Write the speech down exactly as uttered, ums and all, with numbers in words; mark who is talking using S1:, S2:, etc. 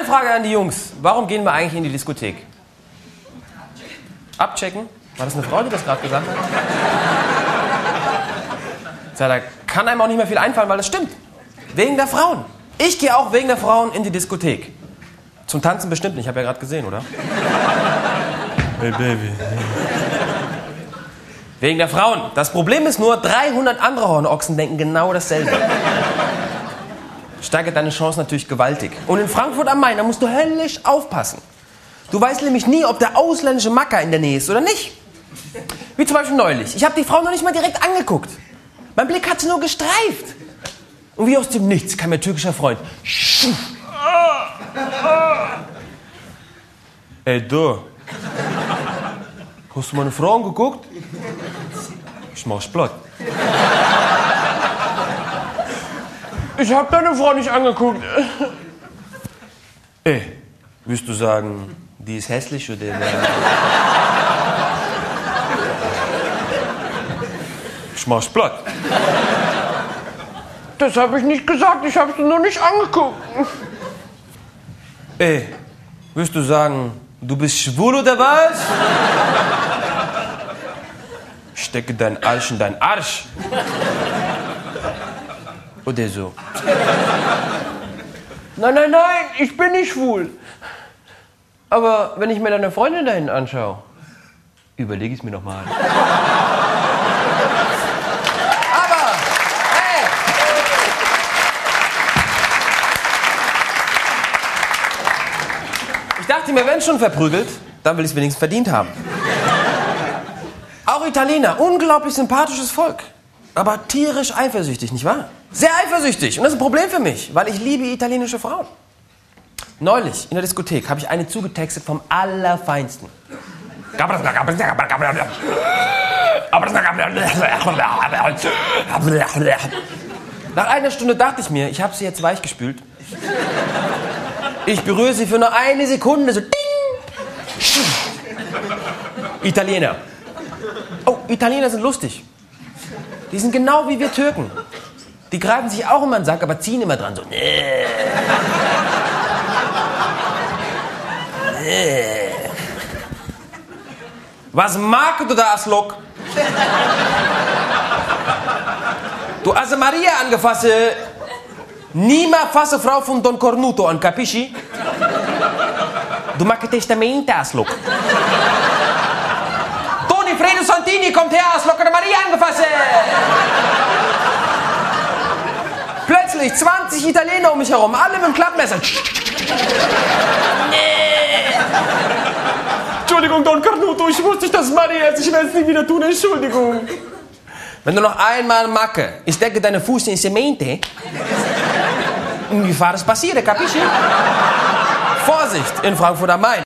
S1: Frage an die Jungs. Warum gehen wir eigentlich in die Diskothek? Abchecken? War das eine Frau, die das gerade gesagt hat? Ja, da kann einem auch nicht mehr viel einfallen, weil das stimmt. Wegen der Frauen. Ich gehe auch wegen der Frauen in die Diskothek. Zum Tanzen bestimmt nicht, ich habe ja gerade gesehen, oder? Hey Baby. Wegen der Frauen. Das Problem ist nur, dreihundert andere Hornochsen denken genau dasselbe. Steigert deine Chance natürlich gewaltig. Und in Frankfurt am Main, da musst du höllisch aufpassen. Du weißt nämlich nie, ob der ausländische Macker in der Nähe ist oder nicht. Wie zum Beispiel neulich. Ich habe die Frau noch nicht mal direkt angeguckt. Mein Blick hat sie nur gestreift. Und wie aus dem Nichts kam mein türkischer Freund. Ey, du. Hast du meine Frau angeguckt? Ich mach's platt. Ich hab deine Frau nicht angeguckt. Ey, willst du sagen, die ist hässlich oder... Ich mach's platt. Das hab ich nicht gesagt, ich hab's nur nicht angeguckt. Ey, willst du sagen, du bist schwul oder was? Ich stecke deinen Arsch in deinen Arsch. Oder so. Nein, nein, nein, ich bin nicht schwul. Aber wenn ich mir deine Freundin da hinten anschaue, überlege ich es mir noch mal. Aber, hey! Ich dachte mir, wenn schon verprügelt, dann will ich es wenigstens verdient haben. Auch Italiener, unglaublich sympathisches Volk. Aber tierisch eifersüchtig, nicht wahr? Sehr eifersüchtig. Und das ist ein Problem für mich, weil ich liebe italienische Frauen. Neulich in der Diskothek habe ich eine zugetextet vom Allerfeinsten. Nach einer Stunde dachte ich mir, ich habe sie jetzt weichgespült. Ich berühre sie für nur eine Sekunde, so ding. Italiener. Oh, Italiener sind lustig. Die sind genau wie wir Türken. Die greifen sich auch immer in den Sack, aber ziehen immer dran. So. Nee. Nee. Was magst du da, Aslok? Du Ase Maria angefasse. Niemand fasse Frau von Don Cornuto an, capisci? Du magst Testamente, Aslok. Toni Fredo Santini kommt her, Aslok oder Maria angefasse. Plötzlich zwanzig Italiener um mich herum, alle mit dem Klappmesser. Nee. Entschuldigung, Don Cornuto, ich wusste nicht, dass es Maria ist. Ich werde es nie wieder tun, Entschuldigung. Wenn du noch einmal macke, ich decke deine Fuß in Cemente. Und wie far es passieren, capisci? Vorsicht in Frankfurt am Main.